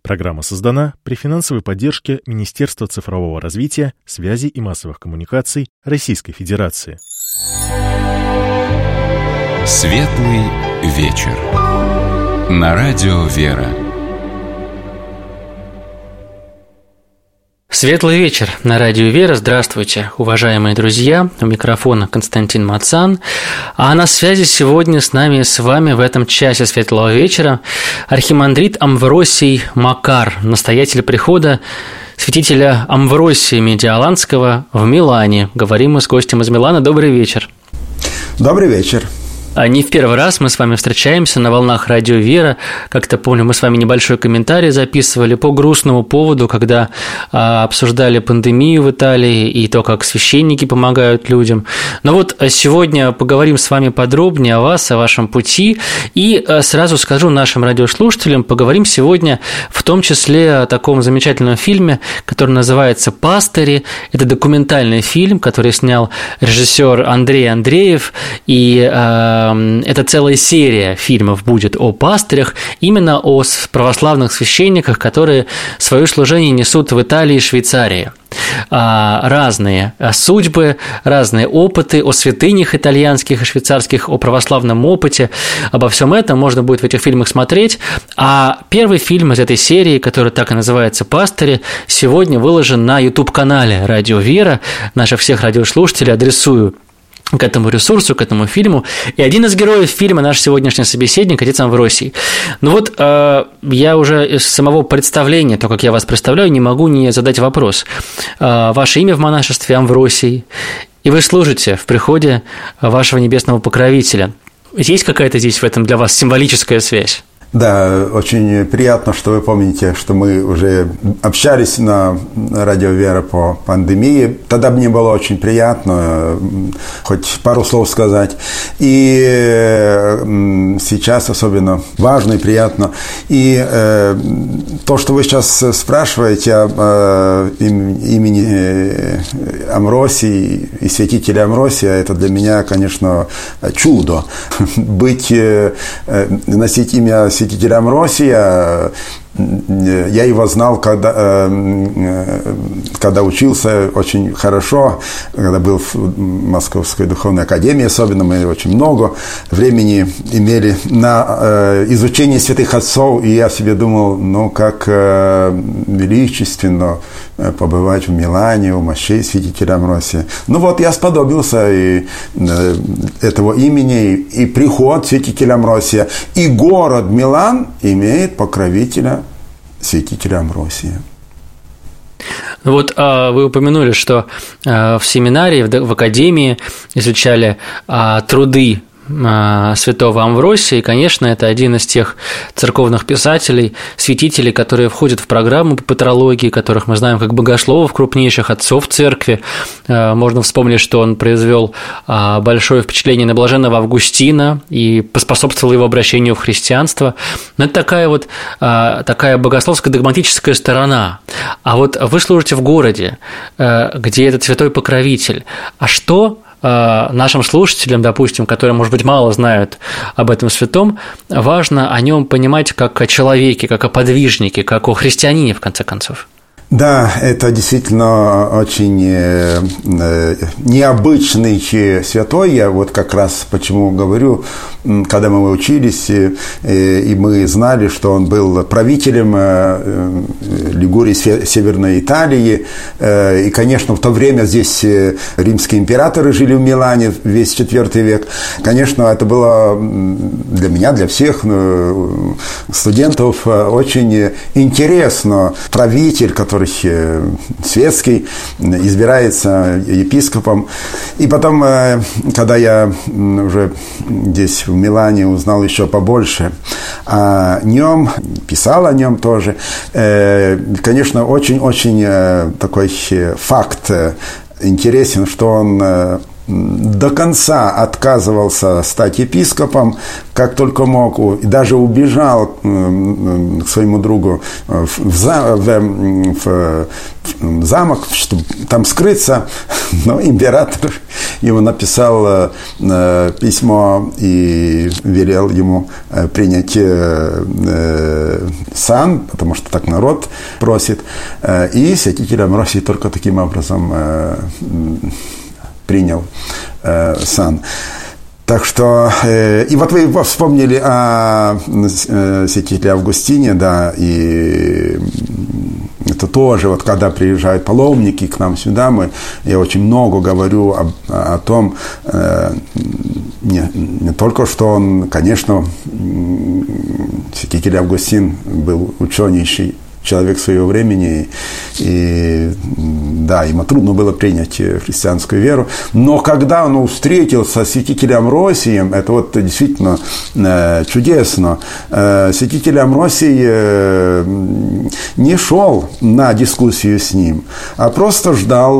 Программа создана при финансовой поддержке Министерства цифрового развития, связи и массовых коммуникаций Российской Федерации. Светлый вечер. На радио «Вера». Светлый вечер на радио «Вера». Здравствуйте, уважаемые друзья. У микрофона Константин Мацан. А на связи сегодня с нами и с вами в этом часе Светлого вечера архимандрит Амвросий Макар, настоятель прихода святителя Амвросия Медиаланского в Милане. Говорим мы с гостем из Милана. Добрый вечер. Добрый вечер. Не в первый раз мы с вами встречаемся на волнах радио «Вера». Как-то помню, мы с вами небольшой комментарий записывали по грустному поводу, когда обсуждали пандемию в Италии и то, как священники помогают людям. Но вот сегодня поговорим с вами подробнее о вас, о вашем пути. И сразу скажу нашим радиослушателям, поговорим сегодня в том числе о таком замечательном фильме, который называется «Пастыри». Это документальный фильм, который снял режиссер Андрей Андреев, и это целая серия фильмов будет о пастырях, именно о православных священниках, которые свое служение несут в Италии и Швейцарии. Разные судьбы, разные опыты о святынях итальянских и швейцарских, о православном опыте. Обо всем этом можно будет в этих фильмах смотреть. А первый фильм из этой серии, который так и называется «Пастыри», сегодня выложен на YouTube-канале «Радио Вера». Наших всех радиослушателей адресую к этому ресурсу, к этому фильму. И один из героев фильма, наш сегодняшний собеседник, отец Амвросий. Ну вот, я уже из самого представления, то, как я вас представляю, не могу не задать вопрос. Ваше имя в монашестве Амвросий, и вы служите в приходе вашего небесного покровителя. Есть какая-то здесь в этом для вас символическая связь? Да, очень приятно, что вы помните, что мы уже общались на радио «Вера» по пандемии. Тогда мне было очень приятно хоть пару слов сказать. И сейчас особенно важно и приятно. И то, что вы сейчас спрашиваете об имени Амвросий и святителя Амвросия, это для меня, конечно, чудо. Носить имя святителя Амвросия, я его знал, когда учился очень хорошо, когда был в Московской духовной академии, особенно мы очень много времени имели на изучение святых отцов, и я себе думал, как величественно побывать в Милане, у мощей святителя Амвросия. Я сподобился и этого имени, и приход святителя Амвросия, и город Милан имеет покровителя святителя Амвросия. Вот вы упомянули, что в семинарии, в академии изучали труды святого Амвросия, и, конечно, это один из тех церковных писателей, святителей, которые входят в программу по патрологии, которых мы знаем как богословов, крупнейших отцов церкви. Можно вспомнить, что он произвел большое впечатление на блаженного Августина и поспособствовал его обращению в христианство. Но это такая богословская догматическая сторона. А вот вы служите в городе, где этот святой покровитель. А что нашим слушателям, допустим, которые, может быть, мало знают об этом святом, важно о нем понимать как о человеке, как о подвижнике, как о христианине, в конце концов? Да, это действительно очень необычный святой. Я вот как раз почему говорю, когда мы учились, и мы знали, что он был правителем Лигурии, Северной Италии. И, конечно, в то время здесь римские императоры жили в Милане, весь IV век. Конечно, это было для меня, для всех студентов очень интересно. Правитель, который светский, избирается епископом. И потом, когда я уже здесь в Милане узнал еще побольше о нем, писал о нем тоже, конечно, очень-очень такой факт интересен, что он до конца отказывался стать епископом, как только мог, и даже убежал к своему другу в замок, чтобы там скрыться, но император ему написал письмо и велел ему принять сан, потому что так народ просит, и святитель Амвросий только таким образом принял сан. Так что, и вот вы вспомнили о святителе Августине, да, и это тоже, вот когда приезжают паломники к нам сюда, я очень много говорю о том, не только что он, конечно, святитель Августин был ученейший человек своего времени, и да, ему трудно было принять христианскую веру, но когда он встретился с святителем Амвросием, это вот действительно чудесно. Святитель Амвросий не шел на дискуссию с ним, а просто ждал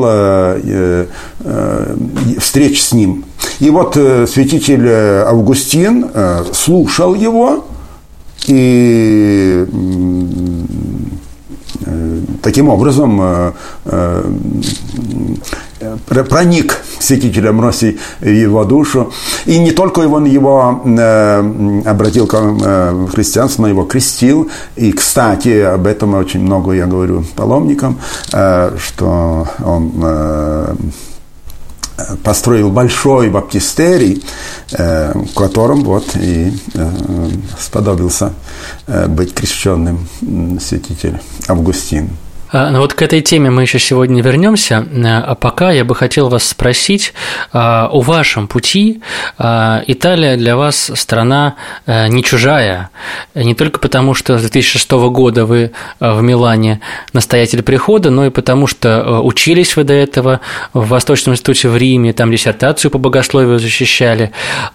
встреч с ним. И вот святитель Августин слушал его, и таким образом проник святитель Амвросий в его душу. И не только он его обратил к христианству, но его крестил. И, кстати, об этом очень много я говорю паломникам, что он построил большой баптистерий, в котором вот и сподобился быть крещенным святитель Августин. Ну вот к этой теме мы еще сегодня вернемся, а пока я бы хотел вас спросить о вашем пути. Италия для вас страна не чужая, не только потому, что с 2006 года вы в Милане настоятель прихода, но и потому, что учились вы до этого в Восточном институте в Риме, там диссертацию по богословию защищали.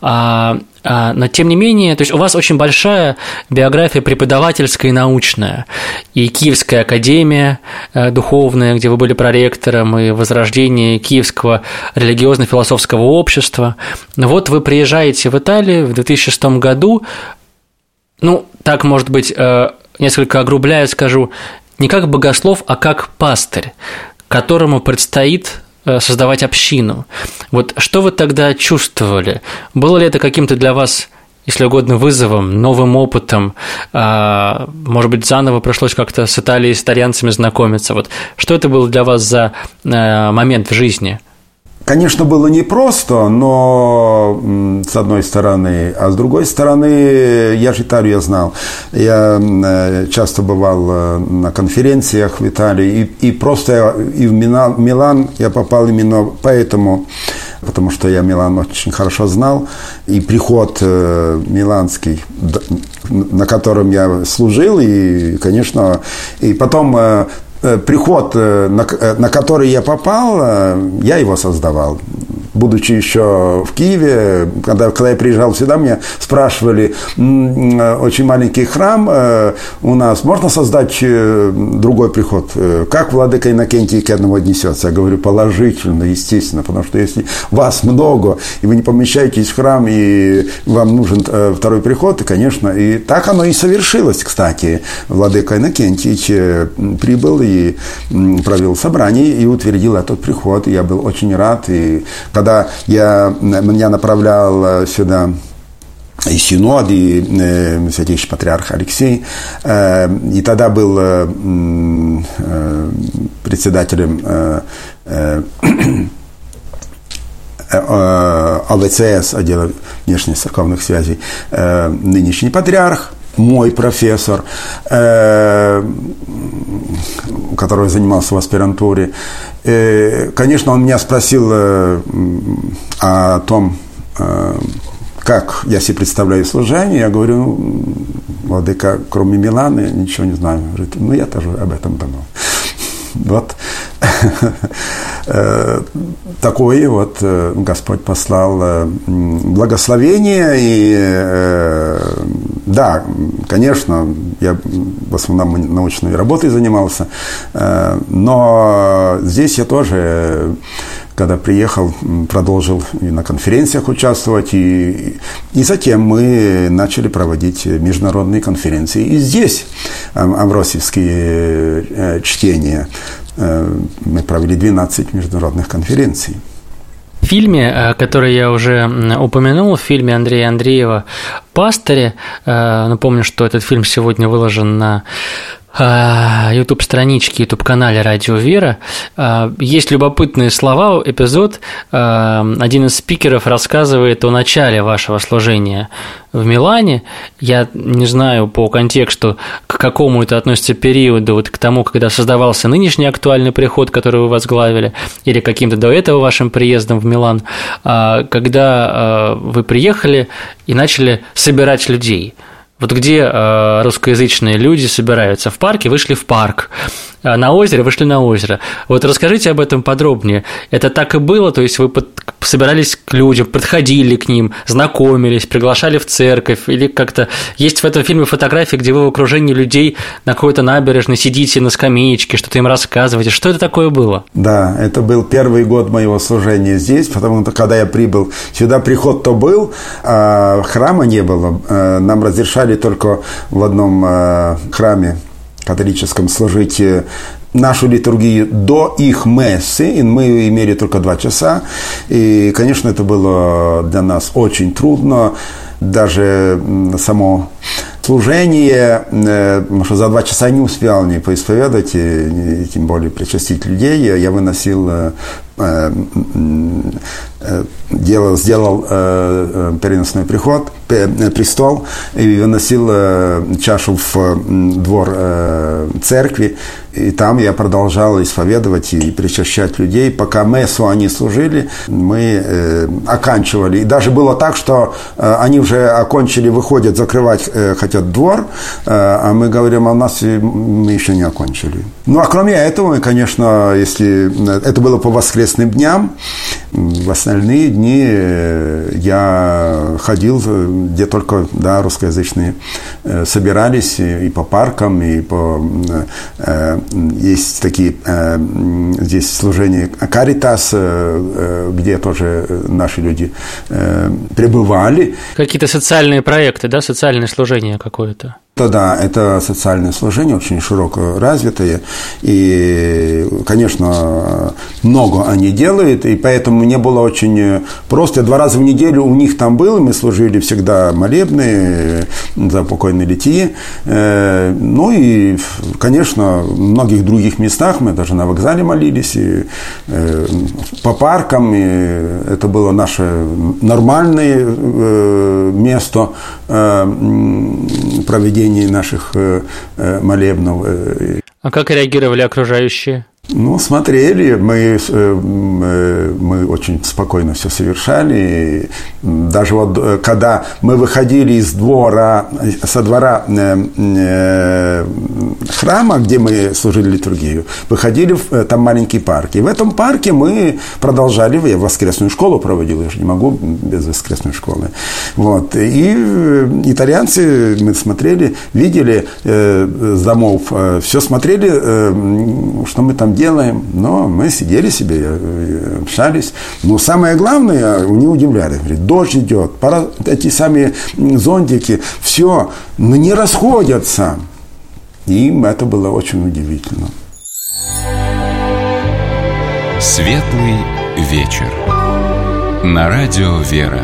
Но, тем не менее, то есть у вас очень большая биография преподавательская и научная. И Киевская академия духовная, где вы были проректором, и возрождение Киевского религиозно-философского общества. Вот вы приезжаете в Италию в 2006 году, ну, так, может быть, несколько огрубляя скажу, не как богослов, а как пастырь, которому предстоит создавать общину. Вот что вы тогда чувствовали? Было ли это каким-то для вас, если угодно, вызовом, новым опытом? Может быть, заново пришлось как-то с Италией, с итальянцами знакомиться? Вот что это было для вас за момент в жизни? Конечно, было непросто, но с одной стороны, а с другой стороны, я же Италию знал. Я часто бывал на конференциях в Италии, и просто и в Милан я попал именно поэтому, потому что я Милан очень хорошо знал, и приход миланский, на котором я служил, и, конечно, и потом приход, на который я попал, я его создавал. Будучи еще в Киеве, когда я приезжал сюда, меня спрашивали, очень маленький храм у нас, можно создать другой приход? Как владыка Иннокентий к этому отнесется? Я говорю, положительно, естественно, потому что если вас много, и вы не помещаетесь в храм, и вам нужен второй приход, и, конечно, и так оно и совершилось, кстати. Владыка Иннокентий прибыл и провел собрание, и утвердил этот приход, и я был очень рад, и когда меня направлял сюда и Синод, и святейший патриарх Алексей, и тогда был председателем ОВЦС, отдела внешних церковных связей, нынешний патриарх, мой профессор, который занимался в аспирантуре. Конечно, он меня спросил о том, как я себе представляю служение. Я говорю, владыка, кроме Милана, ничего не знаю. Говорит, я тоже об этом думал. Вот. такое вот Господь послал благословение. И да, конечно, я в основном научной работой занимался, но здесь я тоже, когда приехал, продолжил и на конференциях участвовать, и затем мы начали проводить международные конференции. И здесь амвросиевские чтения. Мы провели 12 международных конференций. В фильме, который я уже упомянул, в фильме Андрея Андреева «Пастыри», напомню, что этот фильм сегодня выложен на YouTube-страничке, YouTube-канале «Радио Вера». Есть любопытные слова, эпизод. Один из спикеров рассказывает о начале вашего служения в Милане. Я не знаю по контексту, к какому это относится периоду, вот к тому, когда создавался нынешний актуальный приход, который вы возглавили, или каким-то до этого вашим приездом в Милан, когда вы приехали и начали собирать людей. Вот где русскоязычные люди собираются в парке, вышли в парк, на озере вышли на озеро. Вот расскажите об этом подробнее. Это так и было? То есть вы собирались к людям, подходили к ним, знакомились, приглашали в церковь? Или как-то есть в этом фильме фотографии, где вы в окружении людей на какой-то набережной сидите на скамеечке, что-то им рассказываете? Что это такое было? Да, это был первый год моего служения здесь, потому что когда я прибыл сюда, приход-то был, а храма не было. Нам разрешали только в одном храме католическом служить нашу литургию до их мессы, и мы имели только 2 часа, и, конечно, это было для нас очень трудно, даже само служение, потому что за 2 часа не успел ни поисповедать, и тем более причастить людей. Я выносил, сделал переносной престол и выносил чашу в двор церкви, и там я продолжал исповедовать и причащать людей. Пока мессу они служили, мы оканчивали. И даже было так, что они уже окончили, выходят закрывать, хотят двор, а мы говорим, а у нас мы еще не окончили. Ну, а кроме этого, конечно, если это было по воскресным дням, в остальные дни я ходил, где только русскоязычные собирались, и по паркам, и по... Есть такие здесь служения Каритас, где тоже наши люди пребывали. Какие-то социальные проекты, да, социальное служение какое-то? Да, это социальное служение, очень широко развитое, и, конечно, много они делают, и поэтому мне было очень просто. 2 раза в неделю у них там был, и мы служили всегда молебны за покойной Литии. Ну и, конечно, в многих других местах мы даже на вокзале молились, и по паркам, и это было наше нормальное место проведения наших молебнов. А как реагировали окружающие? Ну, смотрели, мы очень спокойно все совершали. Даже вот когда мы выходили со двора храма, где мы служили литургию, выходили там маленький парк. И в этом парке мы продолжали, я воскресную школу проводил, я же не могу без воскресной школы. Вот. И итальянцы, мы смотрели, видели с домов, все смотрели, что мы там делаем, но мы сидели себе, общались. Но самое главное, они удивляли. Говорят, дождь идет, эти самые зонтики, все, но не расходятся. И им это было очень удивительно. Светлый вечер. На радио «Вера».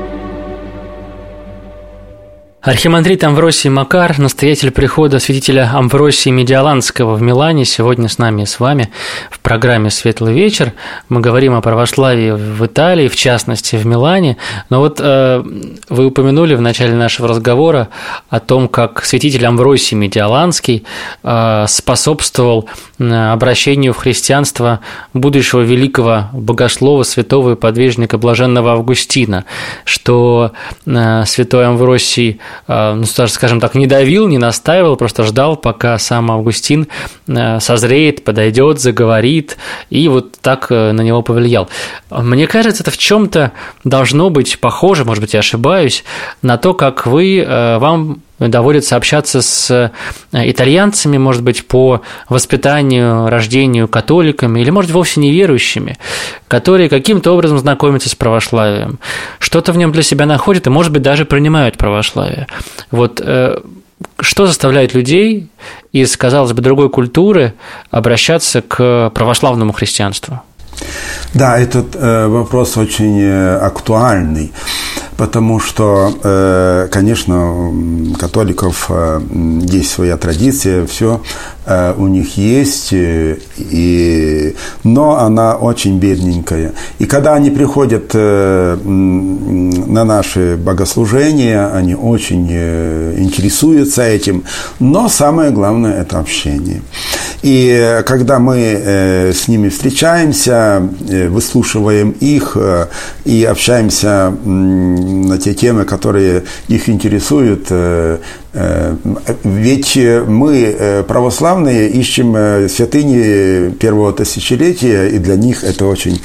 Архимандрит Амвросий Макар, настоятель прихода святителя Амвросия Медиаланского в Милане, сегодня с нами и с вами в программе «Светлый вечер». Мы говорим о православии в Италии, в частности, в Милане. Но вот вы упомянули в начале нашего разговора о том, как святитель Амвросий Медиаланский способствовал обращению в христианство будущего великого богослова, святого и подвижника блаженного Августина, что святой Амвросий скажем так, не давил, не настаивал, просто ждал, пока сам Августин созреет, подойдет, заговорит, и вот так на него повлиял. Мне кажется, это в чем-то должно быть похоже, может быть, я ошибаюсь, на то, как вам доводится общаться с итальянцами, может быть, по воспитанию, рождению католиками, или, может, вовсе неверующими, которые каким-то образом знакомятся с православием, что-то в нем для себя находят и, может быть, даже принимают православие. Вот что заставляет людей из, казалось бы, другой культуры обращаться к православному христианству? Да, этот вопрос очень актуальный, потому что, конечно, у католиков есть своя традиция, все у них есть, но она очень бедненькая. И когда они приходят на наши богослужения, они очень интересуются этим, но самое главное – это общение. И когда мы с ними встречаемся, выслушиваем их и общаемся на те темы, которые их интересуют, ведь мы, православные, ищем святыни первого тысячелетия, и для них это очень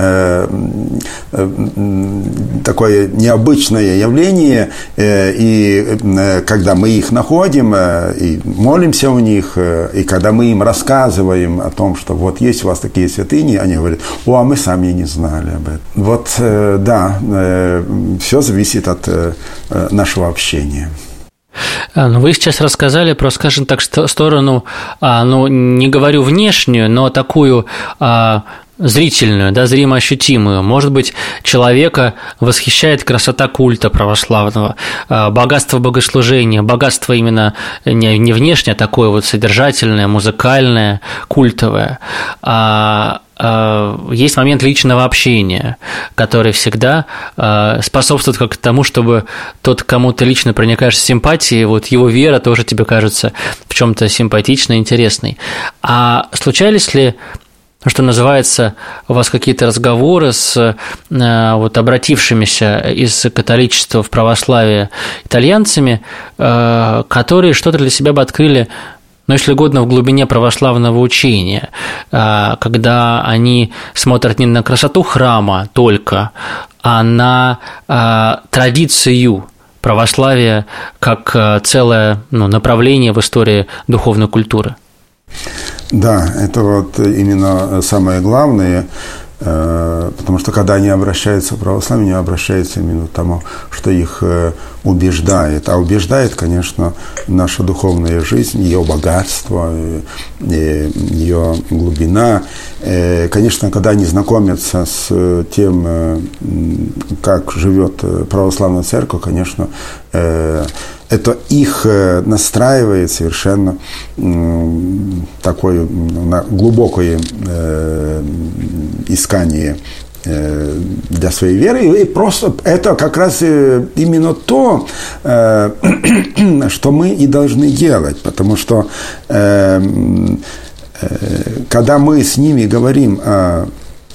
такое необычное явление, и когда мы их находим и молимся у них, и когда мы им рассказываем о том, что вот есть у вас такие святыни, они говорят: а мы сами не знали об этом. Вот, да, все зависит от нашего общения. Вы сейчас рассказали про, скажем так, сторону, не говорю внешнюю, но такую зрительную, да, зримо ощутимую. Может быть, человека восхищает красота культа православного, богатство богослужения, богатство именно не внешнее, а такое вот содержательное, музыкальное, культовое. Есть момент личного общения, который всегда способствует как к тому, чтобы тот, кому ты лично проникаешь симпатией, вот его вера тоже тебе кажется в чем-то симпатичной, интересной. А случались ли, что называется, у вас какие-то разговоры с вот обратившимися из католичества в православие итальянцами, которые что-то для себя бы открыли, но, если угодно, в глубине православного учения, когда они смотрят не на красоту храма только, а на традицию православия как целое направление в истории духовной культуры? Да, это вот именно самое главное, потому что когда они обращаются в православие, они обращаются именно к тому, что их убеждает. А убеждает, конечно, наша духовная жизнь, ее богатство, ее глубина. Конечно, когда они знакомятся с тем, как живет православная церковь, конечно, это их настраивает совершенно такое глубокое искание для своей веры. И просто это как раз именно то, что мы и должны делать. Потому что когда мы с ними говорим о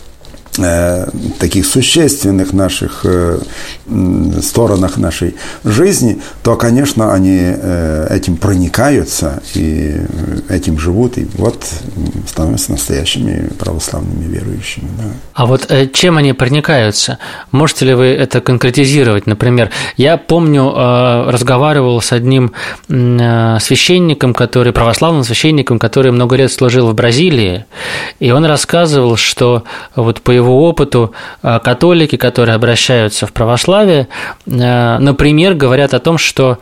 таких существенных наших сторонах нашей жизни, то, конечно, они этим проникаются и этим живут, и вот становятся настоящими православными верующими. Да. А вот чем они проникаются? Можете ли вы это конкретизировать? Например, я помню, разговаривал с одним священником, православным священником, который много лет служил в Бразилии, и он рассказывал, что вот по его опыту католики, которые обращаются в православие, например, говорят о том, что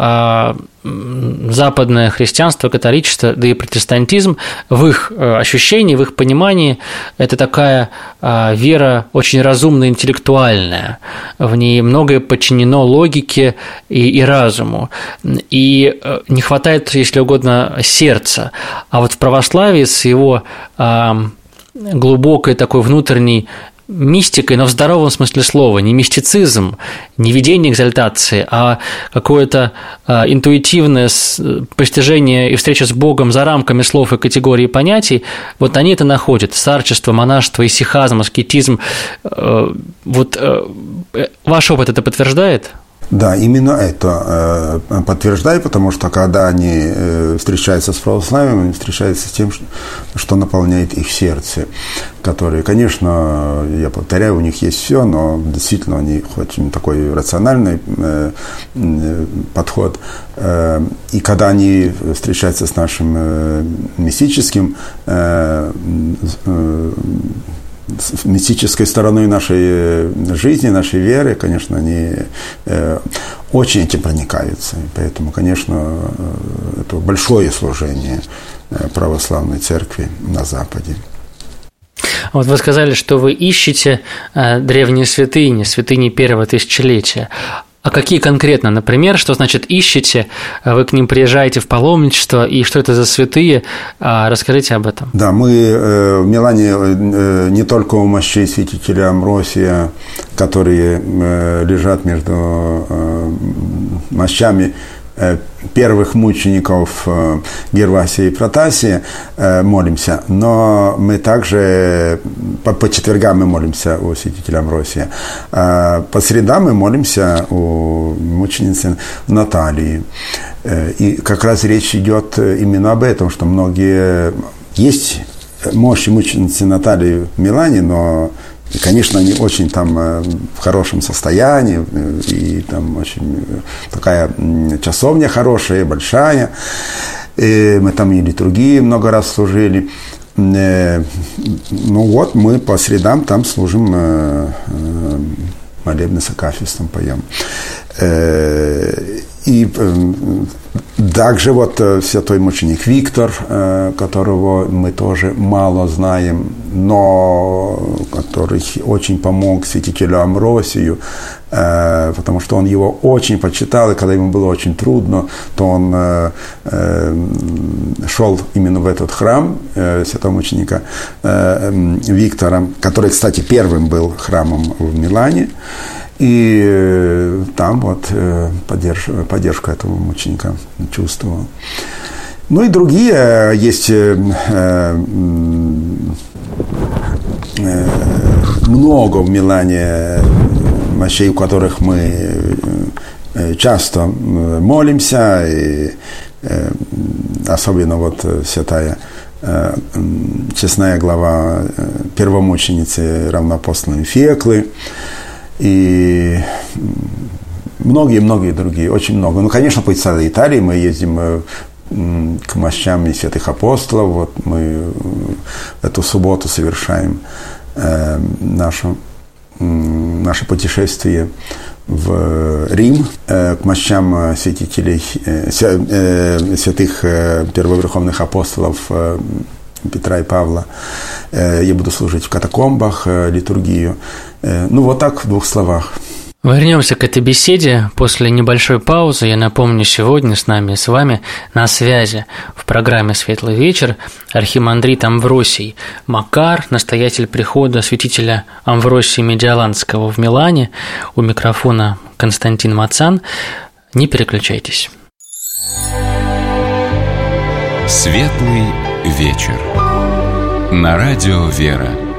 западное христианство, католичество, да и протестантизм в их ощущении, в их понимании это такая вера очень разумная, интеллектуальная. В ней многое подчинено логике и разуму. И не хватает, если угодно, сердца. А вот в православии с его глубокой такой внутренней мистикой, но в здоровом смысле слова, не мистицизм, не видение экзальтации, а какое-то интуитивное постижение и встреча с Богом за рамками слов и категорий понятий, вот они это находят. Старчество, монашество, исихазм, аскетизм. Вот ваш опыт это подтверждает? Да, именно это подтверждаю, потому что когда они встречаются с православием, они встречаются с тем, что наполняет их сердце, которые, конечно, я повторяю, у них есть все, но действительно у них очень такой рациональный подход. И когда они встречаются с нашим мистическим, с мистической стороной нашей жизни, нашей веры, конечно, они очень этим проникаются. И поэтому, конечно, это большое служение православной церкви на Западе. Вот вы сказали, что вы ищете древние святыни первого тысячелетия. А какие конкретно, например, что значит ищете, вы к ним приезжаете в паломничество, и что это за святые? Расскажите об этом. Да, мы в Милане не только у мощей святителя Амвросия, которые лежат между мощами первых мучеников Гервасия и Протасия молимся, но мы также по четвергам мы молимся у святителя Амвросия, а по средам мы молимся у мученицы Натальи. И как раз речь идет именно об этом, что многие есть мощи мученицы Натальи в Милане, но конечно, они очень там в хорошем состоянии, и там очень такая часовня хорошая, большая. И мы там и литургии много раз служили. Ну вот, мы по средам там служим молебны с акафистом, поем. И также вот святой мученик Виктор, которого мы тоже мало знаем, но который очень помог святителю Амвросию, потому что он его очень почитал, и когда ему было очень трудно, то он шел именно в этот храм святого мученика Виктора, который, кстати, первым был храмом в Милане. И там вот поддержку этого мученика чувствовал. Ну и другие есть много в Милане мощей, у которых мы часто молимся, и особенно вот святая честная глава первомученицы равноапостольной Феклы, и многие другие, очень много. Ну, конечно, по целой Италии мы ездим к мощам святых апостолов. Вот мы эту субботу совершаем наше путешествие в Рим, к мощам святителей, святых первоверховных апостолов Петра и Павла. Я буду служить в катакомбах, литургию. Ну, вот так в двух словах. Вернемся к этой беседе после небольшой паузы. Я напомню, сегодня с нами и с вами на связи в программе «Светлый вечер» архимандрит Амвросий Макар, настоятель прихода святителя Амвросия Медиоланского в Милане. У микрофона Константин Мацан. Не переключайтесь. «Светлый вечер» на радио «Вера».